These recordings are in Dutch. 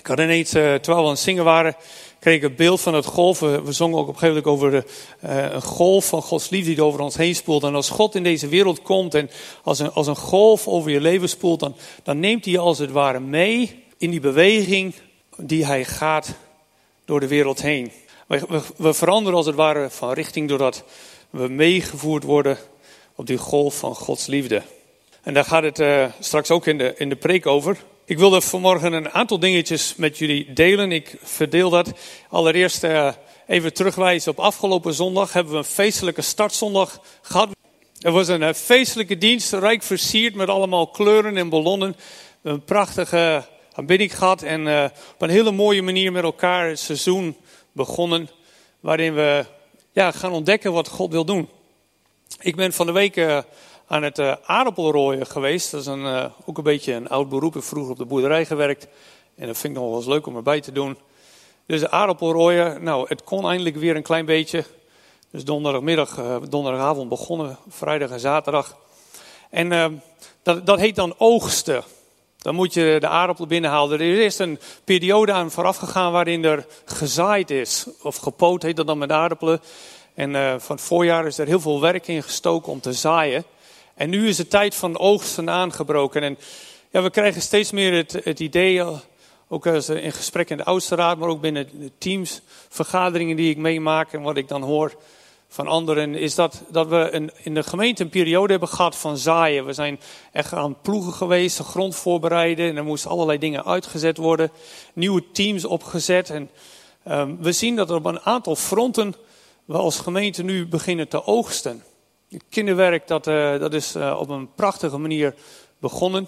Ik had ineens, terwijl we aan het zingen waren, kreeg ik het beeld van het golf. We zongen ook op een gegeven moment over een golf van Gods liefde die over ons heen spoelt. En als God in deze wereld komt en als een golf over je leven spoelt, dan neemt hij je als het ware mee in die beweging die hij gaat door de wereld heen. We veranderen als het ware van richting doordat we meegevoerd worden op die golf van Gods liefde. En daar gaat het straks ook in de preek over. Ik wilde vanmorgen een aantal dingetjes met jullie delen. Ik verdeel dat. Allereerst even terugwijzen op afgelopen zondag. Hebben we een feestelijke startzondag gehad. Er was een feestelijke dienst, rijk versierd met allemaal kleuren en ballonnen. Een prachtige aanbidding gehad. En op een hele mooie manier met elkaar het seizoen begonnen. Waarin we gaan ontdekken wat God wil doen. Ik ben van de week aan het aardappelrooien geweest. Dat is ook een beetje een oud beroep. Ik heb vroeger op de boerderij gewerkt. En dat vind ik nog wel eens leuk om erbij te doen. Dus de aardappelrooien, het kon eindelijk weer een klein beetje. Dus donderdagavond begonnen, vrijdag en zaterdag. En dat heet dan oogsten. Dan moet je de aardappelen binnenhalen. Er is eerst een periode aan vooraf gegaan waarin er gezaaid is. Of gepoot heet dat dan met aardappelen. En van het voorjaar is er heel veel werk in gestoken om te zaaien. En nu is de tijd van oogsten aangebroken. En we krijgen steeds meer het idee, ook in gesprek in de oudste raad, maar ook binnen de teams, vergaderingen die ik meemaak en wat ik dan hoor van anderen, is dat we in de gemeente een periode hebben gehad van zaaien. We zijn echt aan het ploegen geweest, de grond voorbereiden en er moesten allerlei dingen uitgezet worden. Nieuwe teams opgezet. En we zien dat er op een aantal fronten we als gemeente nu beginnen te oogsten. Het kinderwerk, dat is op een prachtige manier begonnen.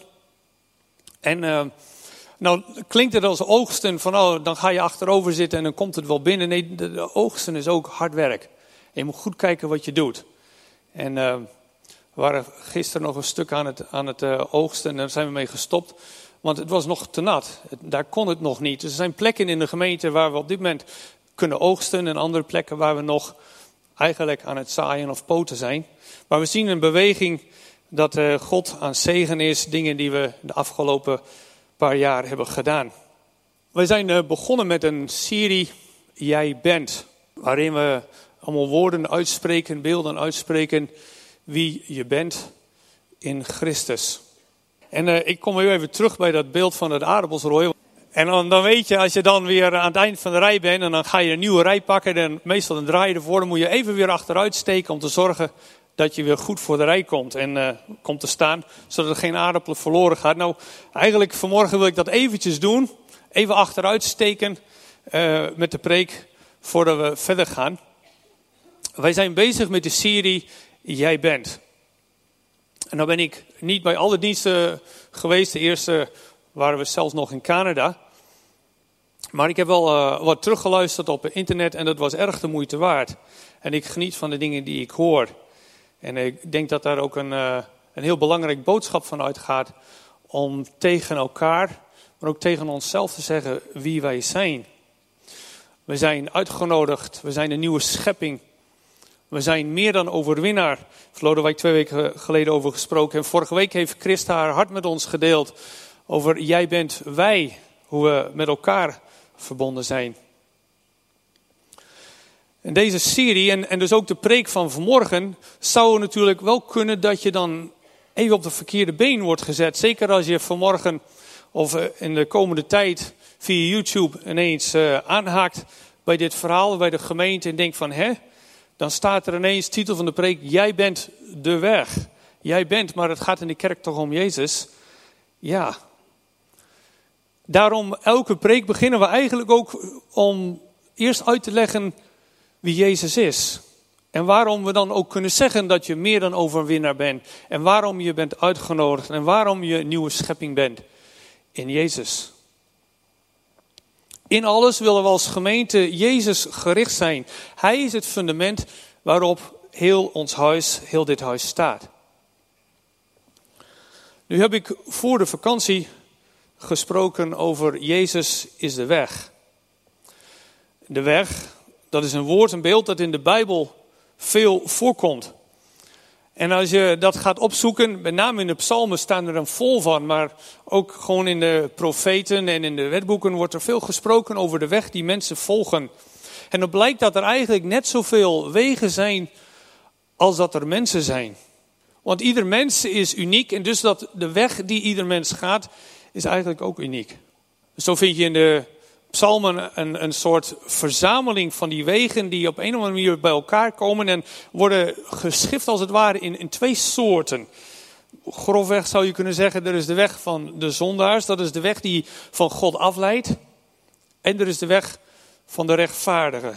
En nou klinkt het als oogsten van dan ga je achterover zitten en dan komt het wel binnen. Nee, de oogsten is ook hard werk. En je moet goed kijken wat je doet. En we waren gisteren nog een stuk aan het oogsten en daar zijn we mee gestopt. Want het was nog te nat. Daar kon het nog niet. Dus er zijn plekken in de gemeente waar we op dit moment kunnen oogsten. En andere plekken waar we nog eigenlijk aan het zaaien of poten zijn. Maar we zien een beweging dat God aan zegen is. Dingen die we de afgelopen paar jaar hebben gedaan. Wij zijn begonnen met een serie Jij bent. Waarin we allemaal woorden uitspreken, beelden uitspreken. Wie je bent in Christus. En ik kom weer even terug bij dat beeld van het aardappelsrooien. En dan weet je, als je dan weer aan het eind van de rij bent en dan ga je een nieuwe rij pakken. En meestal een draai ervoor, dan moet je even weer achteruit steken om te zorgen dat je weer goed voor de rij komt. En komt te staan, zodat er geen aardappelen verloren gaat. Nou, eigenlijk vanmorgen wil ik dat eventjes doen. Even achteruit steken met de preek voordat we verder gaan. Wij zijn bezig met de serie Jij bent. En dan ben ik niet bij alle diensten geweest. De eerste waren we zelfs nog in Canada. Maar ik heb wel wat teruggeluisterd op internet en dat was erg de moeite waard. En ik geniet van de dingen die ik hoor. En ik denk dat daar ook een heel belangrijk boodschap van uitgaat. Om tegen elkaar, maar ook tegen onszelf te zeggen wie wij zijn. We zijn uitgenodigd, we zijn een nieuwe schepping. We zijn meer dan overwinnaar. Lodewijk 2 weken geleden over gesproken. En vorige week heeft Christa haar hart met ons gedeeld over jij bent wij. Hoe we met elkaar verbonden zijn. En deze serie en dus ook de preek van vanmorgen zou natuurlijk wel kunnen dat je dan even op de verkeerde been wordt gezet. Zeker als je vanmorgen of in de komende tijd via YouTube ineens aanhaakt bij dit verhaal, bij de gemeente en denkt van dan staat er ineens titel van de preek, jij bent de weg. Jij bent, maar het gaat in de kerk toch om Jezus. Ja. Daarom elke preek beginnen we eigenlijk ook om eerst uit te leggen wie Jezus is. En waarom we dan ook kunnen zeggen dat je meer dan overwinnaar bent. En waarom je bent uitgenodigd. En waarom je een nieuwe schepping bent in Jezus. In alles willen we als gemeente Jezus gericht zijn. Hij is het fundament waarop heel ons huis, heel dit huis staat. Nu heb ik voor de vakantie gesproken over Jezus is de weg. De weg, dat is een woord, een beeld dat in de Bijbel veel voorkomt. En als je dat gaat opzoeken, met name in de psalmen staan er dan vol van, maar ook gewoon in de profeten en in de wetboeken wordt er veel gesproken over de weg die mensen volgen. En dan blijkt dat er eigenlijk net zoveel wegen zijn als dat er mensen zijn. Want ieder mens is uniek en dus dat de weg die ieder mens gaat is eigenlijk ook uniek. Zo vind je in de psalmen een soort verzameling van die wegen die op een of andere manier bij elkaar komen en worden geschikt als het ware in twee soorten. Grofweg zou je kunnen zeggen, er is de weg van de zondaars, dat is de weg die van God afleidt. En er is de weg van de rechtvaardige.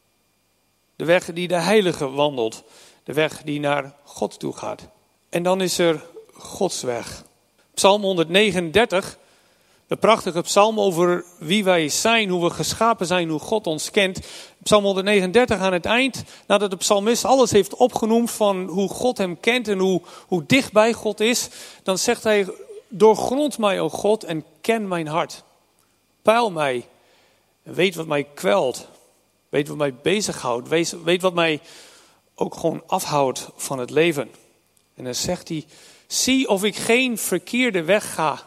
De weg die de heilige wandelt. De weg die naar God toe gaat. En dan is er Gods weg. Psalm 139, de prachtige psalm over wie wij zijn, hoe we geschapen zijn, hoe God ons kent. Psalm 139 aan het eind, nadat de psalmist alles heeft opgenoemd van hoe God hem kent en hoe dichtbij God is. Dan zegt hij, doorgrond mij, o God, en ken mijn hart. Peil mij en weet wat mij kwelt. Weet wat mij bezighoudt. Weet wat mij ook gewoon afhoudt van het leven. En dan zegt hij, zie of ik geen verkeerde weg ga.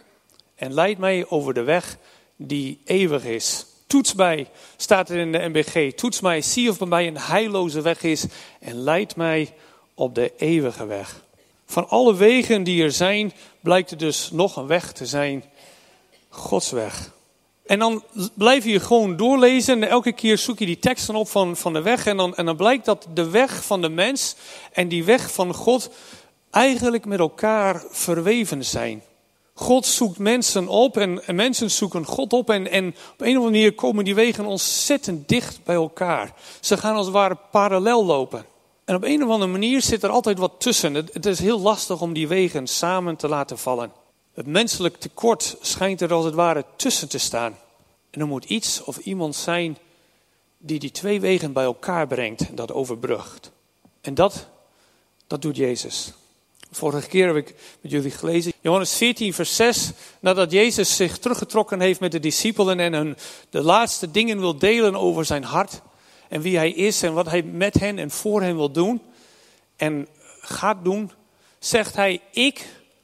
En leid mij over de weg die eeuwig is. Toets mij, staat er in de NBG. Toets mij, zie of bij mij een heilloze weg is. En leid mij op de eeuwige weg. Van alle wegen die er zijn, blijkt er dus nog een weg te zijn. Gods weg. En dan blijf je gewoon doorlezen. En elke keer zoek je die teksten op van de weg. En dan blijkt dat de weg van de mens en die weg van God eigenlijk met elkaar verweven zijn. God zoekt mensen op en mensen zoeken God op. En op een of andere manier komen die wegen ontzettend dicht bij elkaar. Ze gaan als het ware parallel lopen. En op een of andere manier zit er altijd wat tussen. Het is heel lastig om die wegen samen te laten vallen. Het menselijk tekort schijnt er als het ware tussen te staan. En er moet iets of iemand zijn die twee wegen bij elkaar brengt en dat overbrugt. En dat doet Jezus. Vorige keer heb ik met jullie gelezen, Johannes 14 vers 6. Nadat Jezus zich teruggetrokken heeft met de discipelen en de laatste dingen wil delen over zijn hart. En wie hij is en wat hij met hen en voor hen wil doen. En gaat doen, zegt hij, ik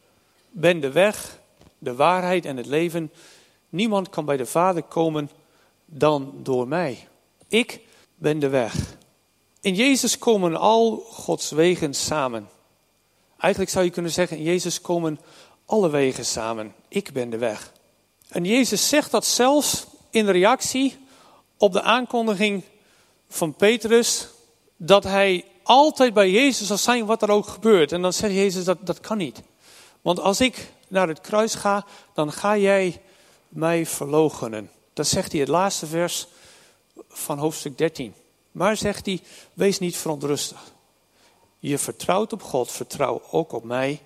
ben de weg, de waarheid en het leven. Niemand kan bij de Vader komen dan door mij. Ik ben de weg. In Jezus komen al Gods wegen samen. Eigenlijk zou je kunnen zeggen, in Jezus komen alle wegen samen. Ik ben de weg. En Jezus zegt dat zelfs in reactie op de aankondiging van Petrus, dat hij altijd bij Jezus zal zijn wat er ook gebeurt. En dan zegt Jezus, dat kan niet. Want als ik naar het kruis ga, dan ga jij mij verloochenen. Dat zegt hij het laatste vers van hoofdstuk 13. Maar zegt hij, wees niet verontrustig. Je vertrouwt op God, vertrouw ook op mij.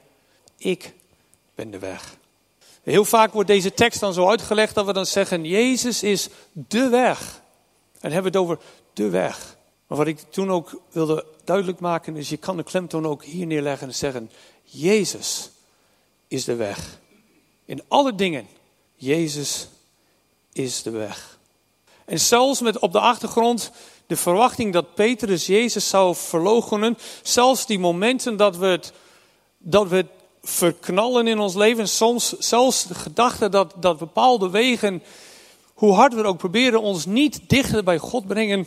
Ik ben de weg. Heel vaak wordt deze tekst dan zo uitgelegd dat we dan zeggen, Jezus is de weg. En dan hebben we het over de weg. Maar wat ik toen ook wilde duidelijk maken is, je kan de klemtoon ook hier neerleggen en zeggen, Jezus is de weg. In alle dingen, Jezus is de weg. En zelfs met op de achtergrond de verwachting dat Petrus Jezus zou verloochenen. Zelfs die momenten dat we het verknallen in ons leven. Soms zelfs de gedachte dat bepaalde wegen, hoe hard we ook proberen, ons niet dichter bij God brengen.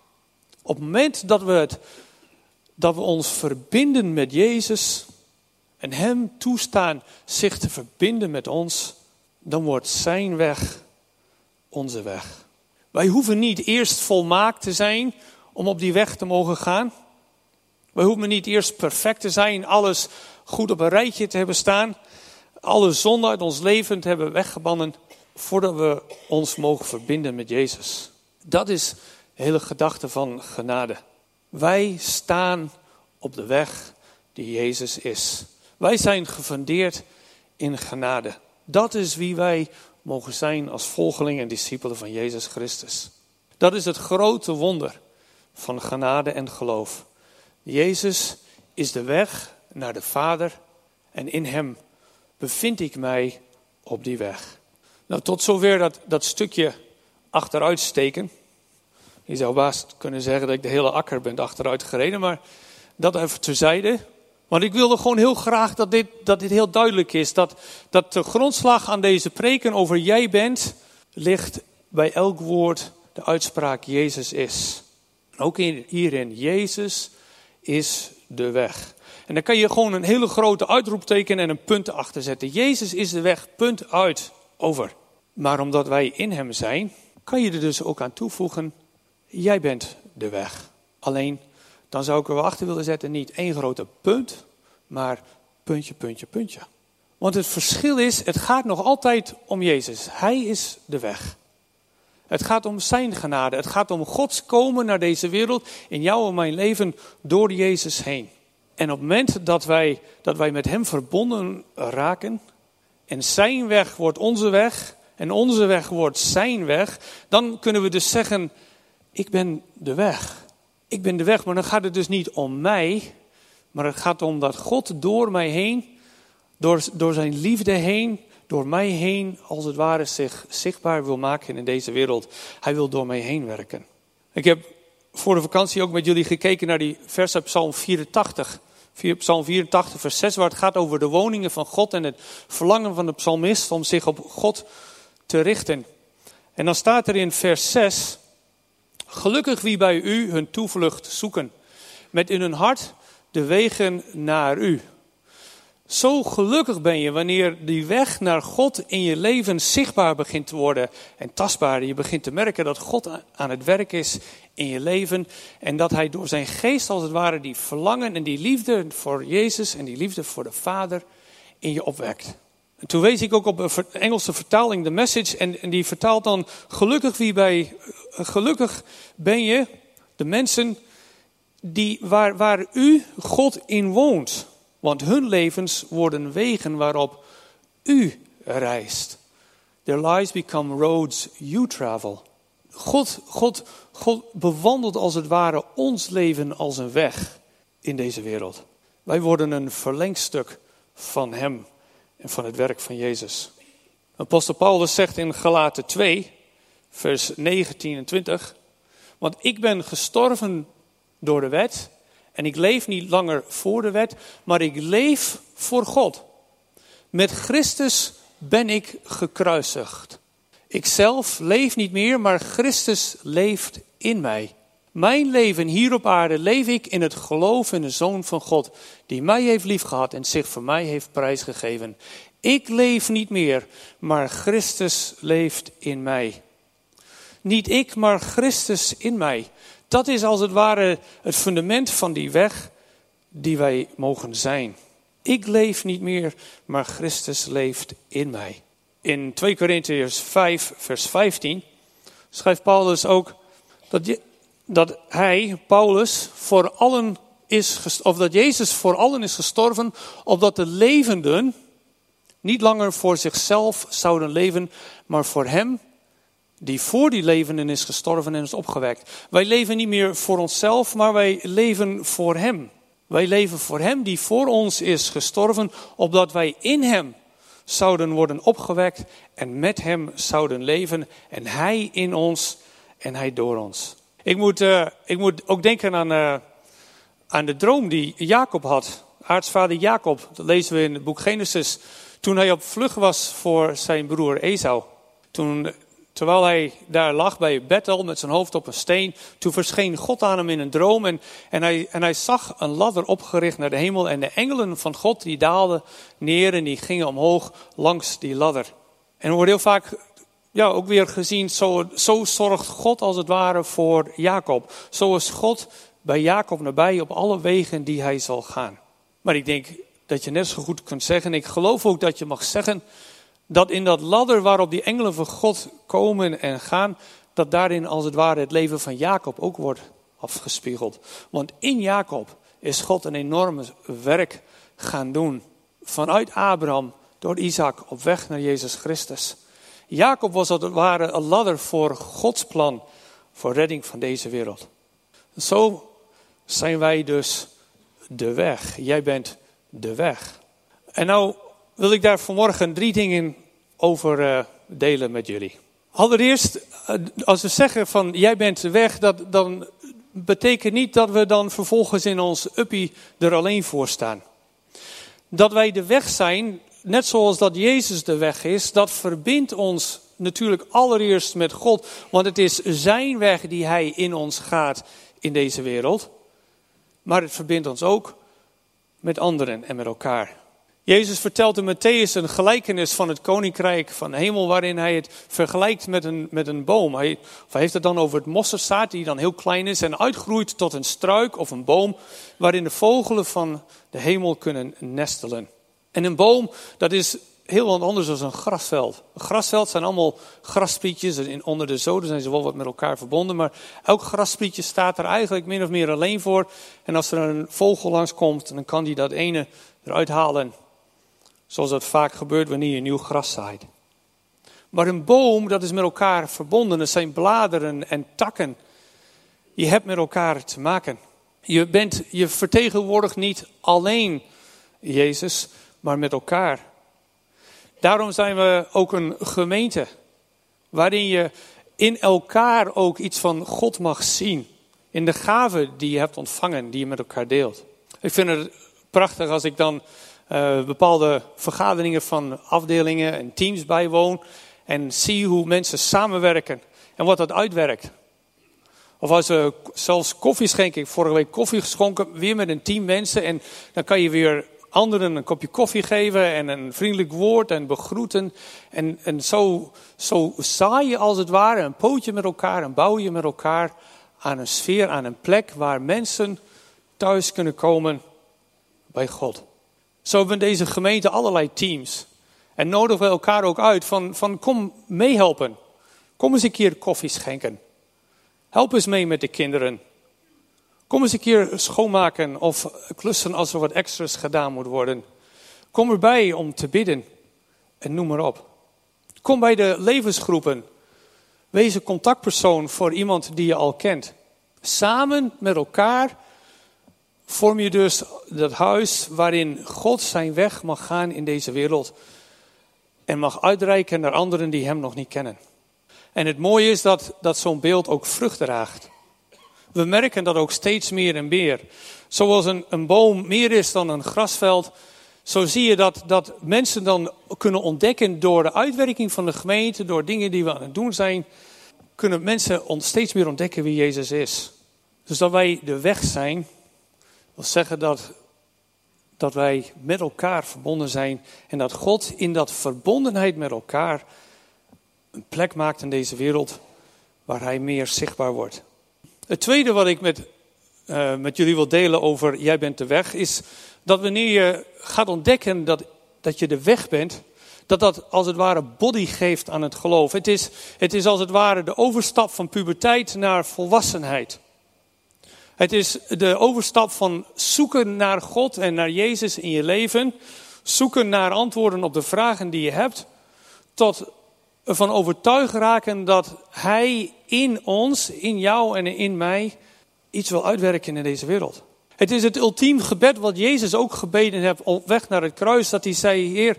Op het moment dat we ons verbinden met Jezus en hem toestaan zich te verbinden met ons, dan wordt zijn weg onze weg. Wij hoeven niet eerst volmaakt te zijn om op die weg te mogen gaan. Wij hoeven niet eerst perfect te zijn, alles goed op een rijtje te hebben staan, alle zonde uit ons leven te hebben weggebannen, voordat we ons mogen verbinden met Jezus. Dat is de hele gedachte van genade. Wij staan op de weg die Jezus is. Wij zijn gefundeerd in genade. Dat is wie wij mogen zijn als volgelingen en discipelen van Jezus Christus. Dat is het grote wonder van genade en geloof. Jezus is de weg naar de Vader en in hem bevind ik mij op die weg. Nou, tot zover dat stukje achteruitsteken. Je zou baast kunnen zeggen dat ik de hele akker ben achteruit gereden, maar dat even terzijde. Want ik wilde gewoon heel graag dat dit heel duidelijk is. Dat de grondslag aan deze preken over jij bent, ligt bij elk woord de uitspraak Jezus is. En ook hierin, Jezus is de weg. En dan kan je gewoon een hele grote uitroepteken en een punt achter zetten. Jezus is de weg, punt uit, over. Maar omdat wij in hem zijn, kan je er dus ook aan toevoegen, jij bent de weg. Alleen, dan zou ik er wel achter willen zetten, niet één grote punt, maar puntje, puntje, puntje. Want het verschil is, het gaat nog altijd om Jezus. Hij is de weg. Het gaat om zijn genade. Het gaat om Gods komen naar deze wereld in jou en mijn leven door Jezus heen. En op het moment dat wij met hem verbonden raken en zijn weg wordt onze weg en onze weg wordt zijn weg, dan kunnen we dus zeggen, ik ben de weg. Ik ben de weg, maar dan gaat het dus niet om mij, maar het gaat om dat God door mij heen, door zijn liefde heen, door mij heen, als het ware zich zichtbaar wil maken in deze wereld. Hij wil door mij heen werken. Ik heb voor de vakantie ook met jullie gekeken naar die vers uit Psalm 84. Psalm 84 vers 6, waar het gaat over de woningen van God en het verlangen van de psalmist om zich op God te richten. En dan staat er in vers 6, gelukkig wie bij u hun toevlucht zoeken, met in hun hart de wegen naar u. Zo gelukkig ben je wanneer die weg naar God in je leven zichtbaar begint te worden en tastbaar. Je begint te merken dat God aan het werk is in je leven en dat hij door zijn geest als het ware die verlangen en die liefde voor Jezus en die liefde voor de Vader in je opwekt. En toen wees ik ook op een Engelse vertaling, de Message, en die vertaalt dan gelukkig ben je de mensen waar u God in woont. Want hun levens worden wegen waarop u reist. Their lives become roads you travel. God bewandelt als het ware ons leven als een weg in deze wereld. Wij worden een verlengstuk van hem en van het werk van Jezus. Apostel Paulus zegt in Galaten 2, vers 19 en 20. Want ik ben gestorven door de wet. En ik leef niet langer voor de wet, maar ik leef voor God. Met Christus ben ik gekruisigd. Ikzelf leef niet meer, maar Christus leeft in mij. Mijn leven hier op aarde leef ik in het geloof in de Zoon van God, die mij heeft liefgehad en zich voor mij heeft prijsgegeven. Ik leef niet meer, maar Christus leeft in mij. Niet ik, maar Christus in mij. Dat is als het ware het fundament van die weg die wij mogen zijn. Ik leef niet meer, maar Christus leeft in mij. In 2 Korintiërs 5, vers 15, schrijft Paulus ook dat Paulus, voor allen dat Jezus voor allen is gestorven, opdat de levenden niet langer voor zichzelf zouden leven, maar voor hem die voor die levenden is gestorven en is opgewekt. Wij leven niet meer voor onszelf, maar wij leven voor hem. Wij leven voor hem die voor ons is gestorven, opdat wij in hem zouden worden opgewekt en met hem zouden leven. En hij in ons en hij door ons. Ik moet ook denken aan de droom die Jacob had. Aartsvader Jacob, dat lezen we in het boek Genesis. Toen hij op vlucht was voor zijn broer Esau. Terwijl hij daar lag bij Bethel met zijn hoofd op een steen. Toen verscheen God aan hem in een droom. En hij zag een ladder opgericht naar de hemel. En de engelen van God die daalden neer en die gingen omhoog langs die ladder. En er wordt heel vaak ook weer gezien, zo zorgt God als het ware voor Jacob. Zo is God bij Jacob nabij op alle wegen die hij zal gaan. Maar ik denk dat je net zo goed kunt zeggen, ik geloof ook dat je mag zeggen, dat in dat ladder waarop die engelen van God komen en gaan, dat daarin als het ware het leven van Jacob ook wordt afgespiegeld. Want in Jacob is God een enorm werk gaan doen. Vanuit Abraham, door Isaac, op weg naar Jezus Christus. Jacob was als het ware een ladder voor Gods plan, voor redding van deze wereld. Zo zijn wij dus de weg. Jij bent de weg. En nou wil ik daar vanmorgen 3 dingen over delen met jullie. Allereerst, als we zeggen van jij bent de weg, dan betekent niet dat we dan vervolgens in ons uppie er alleen voor staan. Dat wij de weg zijn, net zoals dat Jezus de weg is, dat verbindt ons natuurlijk allereerst met God. Want het is zijn weg die hij in ons gaat in deze wereld. Maar het verbindt ons ook met anderen en met elkaar. Jezus vertelt in Mattheüs een gelijkenis van het koninkrijk van de hemel, waarin hij het vergelijkt met een boom. Hij heeft het dan over het mosterdzaad, die dan heel klein is en uitgroeit tot een struik of een boom, waarin de vogelen van de hemel kunnen nestelen. En een boom, dat is heel wat anders dan een grasveld. Een grasveld zijn allemaal grassprietjes en onder de zoden zijn ze wel wat met elkaar verbonden, maar elk grassprietje staat er eigenlijk min of meer alleen voor. En als er een vogel langskomt, dan kan die dat ene eruit halen. Zoals dat vaak gebeurt wanneer je nieuw gras zaait. Maar een boom, dat is met elkaar verbonden. Het zijn bladeren en takken. Je hebt met elkaar te maken. Je vertegenwoordigt niet alleen Jezus, maar met elkaar. Daarom zijn we ook een gemeente. Waarin je in elkaar ook iets van God mag zien. In de gaven die je hebt ontvangen, die je met elkaar deelt. Ik vind het prachtig als ik dan bepaalde vergaderingen van afdelingen en teams bijwoon en zie hoe mensen samenwerken en wat dat uitwerkt. Of als we zelfs koffie schenken. Ik heb vorige week koffie geschonken, weer met een team mensen, en dan kan je weer anderen een kopje koffie geven en een vriendelijk woord en begroeten. En zo zaai je als het ware een pootje met elkaar en bouw je met elkaar aan een sfeer, aan een plek waar mensen thuis kunnen komen bij God. Zo hebben we in deze gemeente allerlei teams. En nodigen we elkaar ook uit van kom meehelpen. Kom eens een keer koffie schenken. Help eens mee met de kinderen. Kom eens een keer schoonmaken of klussen als er wat extra's gedaan moet worden. Kom erbij om te bidden en noem maar op. Kom bij de levensgroepen. Wees een contactpersoon voor iemand die je al kent. Samen met elkaar vorm je dus dat huis waarin God zijn weg mag gaan in deze wereld. En mag uitreiken naar anderen die hem nog niet kennen. En het mooie is dat zo'n beeld ook vrucht draagt. We merken dat ook steeds meer en meer. Zoals een boom meer is dan een grasveld. Zo zie je dat mensen dan kunnen ontdekken door de uitwerking van de gemeente. Door dingen die we aan het doen zijn. Kunnen mensen steeds meer ontdekken wie Jezus is. Dus dat wij de weg zijn. Wil zeggen dat wij met elkaar verbonden zijn. En dat God in dat verbondenheid met elkaar een plek maakt in deze wereld waar hij meer zichtbaar wordt. Het tweede wat ik met jullie wil delen over jij bent de weg, is dat wanneer je gaat ontdekken dat je de weg bent, dat als het ware body geeft aan het geloof. Het is als het ware de overstap van puberteit naar volwassenheid. Het is de overstap van zoeken naar God en naar Jezus in je leven. Zoeken naar antwoorden op de vragen die je hebt. Tot ervan overtuigd raken dat hij in ons, in jou en in mij, iets wil uitwerken in deze wereld. Het is het ultiem gebed wat Jezus ook gebeden heeft op weg naar het kruis. Dat hij zei, Heer,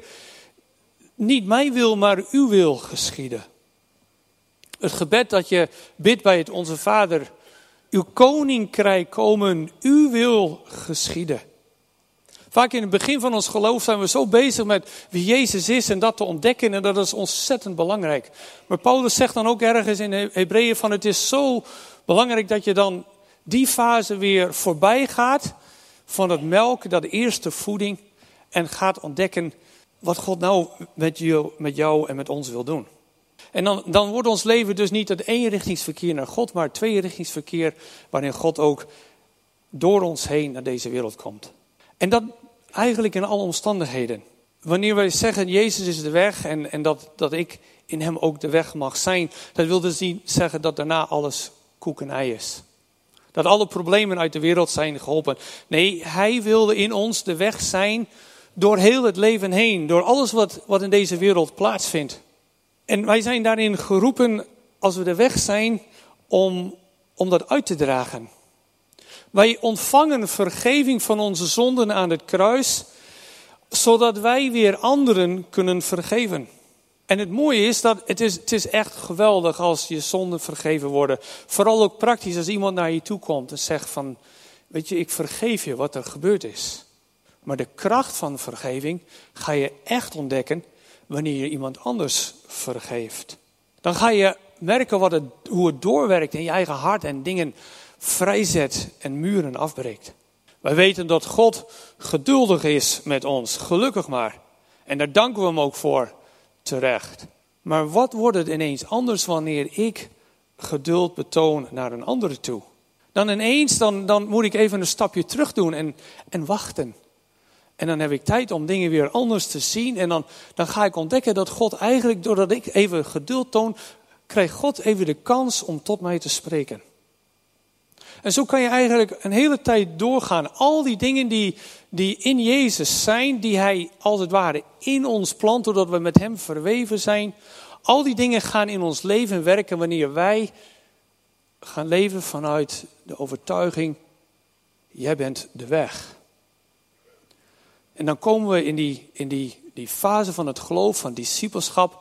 niet mijn wil, maar uw wil geschieden. Het gebed dat je bidt bij het Onze Vader. Uw koninkrijk komen, uw wil geschieden. Vaak in het begin van ons geloof zijn we zo bezig met wie Jezus is en dat te ontdekken. En dat is ontzettend belangrijk. Maar Paulus zegt dan ook ergens in Hebreeën van het is zo belangrijk dat je dan die fase weer voorbij gaat van het melk, dat eerste voeding. En gaat ontdekken wat God nou met jou en met ons wil doen. En dan wordt ons leven dus niet het eenrichtingsverkeer naar God, maar het tweerichtingsverkeer waarin God ook door ons heen naar deze wereld komt. En dat eigenlijk in alle omstandigheden. Wanneer wij zeggen Jezus is de weg en dat ik in hem ook de weg mag zijn, dat wil dus niet zeggen dat daarna alles koek en ei is. Dat alle problemen uit de wereld zijn geholpen. Nee, hij wilde in ons de weg zijn door heel het leven heen, door alles wat in deze wereld plaatsvindt. En wij zijn daarin geroepen, als we de weg zijn, om dat uit te dragen. Wij ontvangen vergeving van onze zonden aan het kruis, zodat wij weer anderen kunnen vergeven. En het mooie is dat het is echt geweldig als je zonden vergeven worden. Vooral ook praktisch als iemand naar je toe komt en zegt van, weet je, ik vergeef je wat er gebeurd is. Maar de kracht van vergeving ga je echt ontdekken wanneer je iemand anders vergeeft. Dan ga je merken hoe het doorwerkt in je eigen hart en dingen vrijzet en muren afbreekt. Wij weten dat God geduldig is met ons, gelukkig maar. En daar danken we hem ook voor, terecht. Maar wat wordt het ineens anders wanneer ik geduld betoon naar een andere toe? Dan ineens, dan moet ik even een stapje terug doen en wachten. En dan heb ik tijd om dingen weer anders te zien. En dan ga ik ontdekken dat God eigenlijk, doordat ik even geduld toon, krijgt God even de kans om tot mij te spreken. En zo kan je eigenlijk een hele tijd doorgaan. Al die dingen die in Jezus zijn, die hij als het ware in ons plant, doordat we met hem verweven zijn. Al die dingen gaan in ons leven werken wanneer wij gaan leven vanuit de overtuiging, jij bent de weg. En dan komen we in die fase van het geloof, van discipelschap,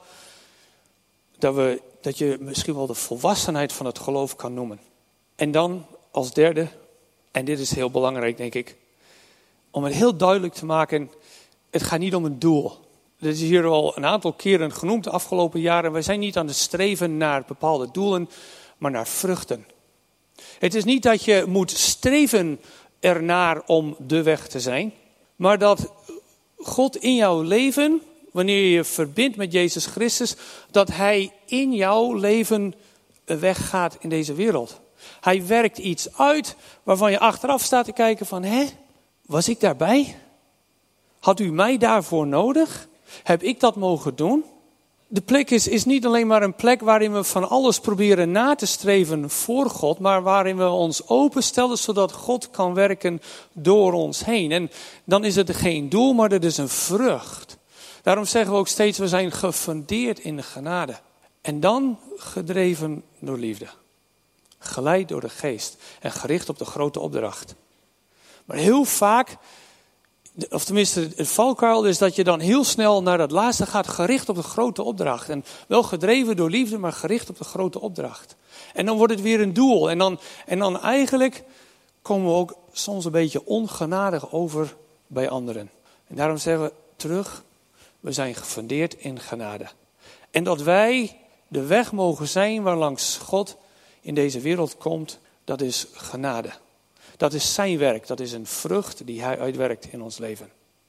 dat je misschien wel de volwassenheid van het geloof kan noemen. En dan als derde, en dit is heel belangrijk denk ik, om het heel duidelijk te maken, het gaat niet om een doel. Dit is hier al een aantal keren genoemd de afgelopen jaren. Wij zijn niet aan het streven naar bepaalde doelen, maar naar vruchten. Het is niet dat je moet streven ernaar om de weg te zijn, maar dat God in jouw leven, wanneer je je verbindt met Jezus Christus, dat hij in jouw leven een weg gaat in deze wereld. Hij werkt iets uit waarvan je achteraf staat te kijken van, was ik daarbij? Had u mij daarvoor nodig? Heb ik dat mogen doen? De plek is niet alleen maar een plek waarin we van alles proberen na te streven voor God, maar waarin we ons openstellen zodat God kan werken door ons heen. En dan is het geen doel, maar het is een vrucht. Daarom zeggen we ook steeds, we zijn gefundeerd in de genade. En dan gedreven door liefde. Geleid door de geest en gericht op de grote opdracht. Maar heel vaak, of tenminste het valkuil is dat je dan heel snel naar dat laatste gaat, gericht op de grote opdracht. En wel gedreven door liefde, maar gericht op de grote opdracht. En dan wordt het weer een doel. En dan eigenlijk komen we ook soms een beetje ongenadig over bij anderen. En daarom zeggen we terug, we zijn gefundeerd in genade. En dat wij de weg mogen zijn waarlangs God in deze wereld komt, dat is genade. Dat is zijn werk, dat is een vrucht die hij uitwerkt in ons leven.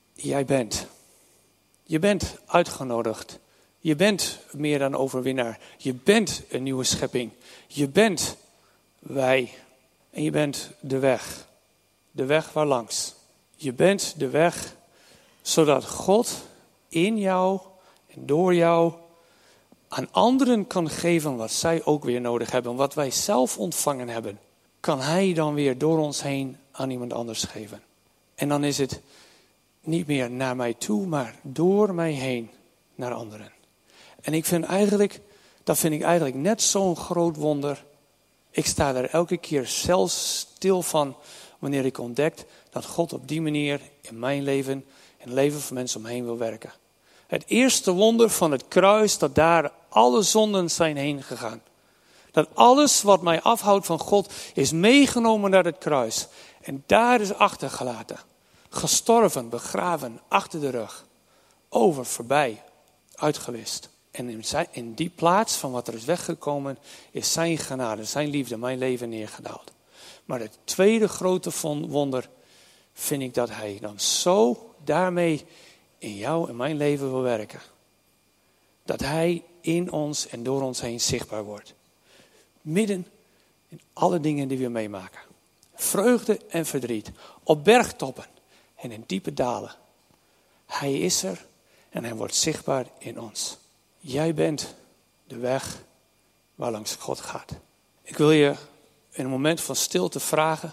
Je bent uitgenodigd. Je bent meer dan overwinnaar. Je bent een nieuwe schepping. Je bent wij. En je bent de weg. De weg waarlangs. Je bent de weg zodat God in jou en door jou aan anderen kan geven wat zij ook weer nodig hebben. Wat wij zelf ontvangen hebben, kan hij dan weer door ons heen aan iemand anders geven. En dan is het niet meer naar mij toe, maar door mij heen naar anderen. En dat vind ik eigenlijk net zo'n groot wonder. Ik sta er elke keer zelfs stil van wanneer ik ontdek dat God op die manier in mijn leven en het leven van mensen omheen wil werken. Het eerste wonder van het kruis, dat daar alle zonden zijn heen gegaan. Dat alles wat mij afhoudt van God is meegenomen naar het kruis. En daar is achtergelaten. Gestorven, begraven, achter de rug. Over, voorbij, uitgewist. En in die plaats van wat er is weggekomen, is zijn genade, zijn liefde, mijn leven neergedaald. Maar het tweede grote wonder vind ik dat hij dan zo daarmee in jou en mijn leven wil werken. Dat hij in ons en door ons heen zichtbaar wordt. Midden in alle dingen die we meemaken. Vreugde en verdriet. Op bergtoppen en in diepe dalen. Hij is er en hij wordt zichtbaar in ons. Jij bent de weg waarlangs God gaat. Ik wil je in een moment van stilte vragen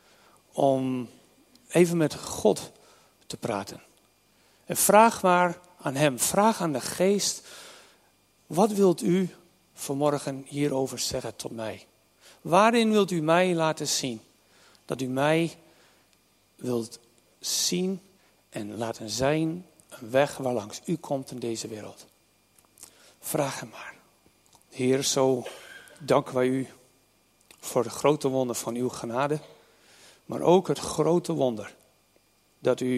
om even met God te praten. En vraag maar aan hem, vraag aan de geest, wat wilt u vanmorgen hierover zeggen tot mij? Waarin wilt u mij laten zien? Dat u mij wilt zien en laten zijn een weg waarlangs u komt in deze wereld. Vraag hem maar. Heer, zo danken wij u voor de grote wonder van uw genade. Maar ook het grote wonder dat u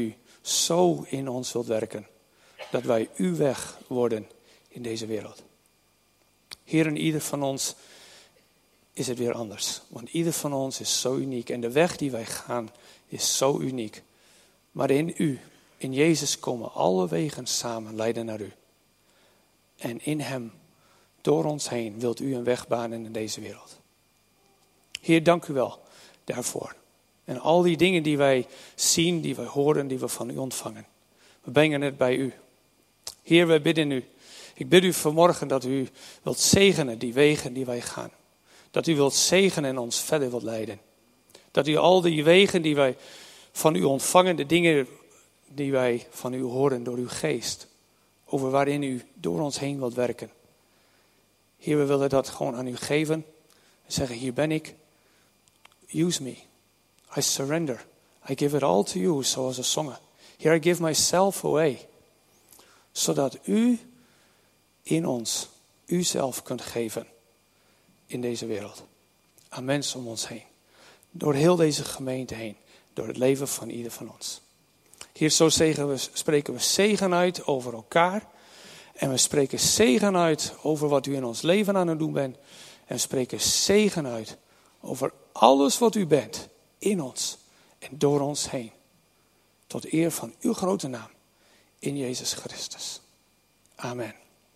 zo in ons wilt werken. Dat wij uw weg worden in deze wereld. Heer, in ieder van ons is het weer anders. Want ieder van ons is zo uniek. En de weg die wij gaan is zo uniek. Maar in u, in Jezus komen alle wegen samen leiden naar u. En in hem, door ons heen, wilt u een weg banen in deze wereld. Heer, dank u wel daarvoor. En al die dingen die wij zien, die wij horen, die we van u ontvangen. We brengen het bij u. Heer, wij bidden u. Ik bid u vanmorgen dat u wilt zegenen die wegen die wij gaan. Dat u wilt zegenen en ons verder wilt leiden. Dat u al die wegen die wij van u ontvangen, de dingen die wij van u horen door uw geest. Over waarin u door ons heen wilt werken. Heer, we willen dat gewoon aan u geven. En zeggen, hier ben ik. Use me. I surrender. I give it all to you, zoals we zongen. Here I give myself away. Zodat u in ons, uzelf kunt geven in deze wereld. Aan mensen om ons heen. Door heel deze gemeente heen. Door het leven van ieder van ons. Hier zo spreken we zegen uit over elkaar. En we spreken zegen uit over wat u in ons leven aan het doen bent. En we spreken zegen uit over alles wat u bent in ons en door ons heen. Tot eer van uw grote naam in Jezus Christus. Amen.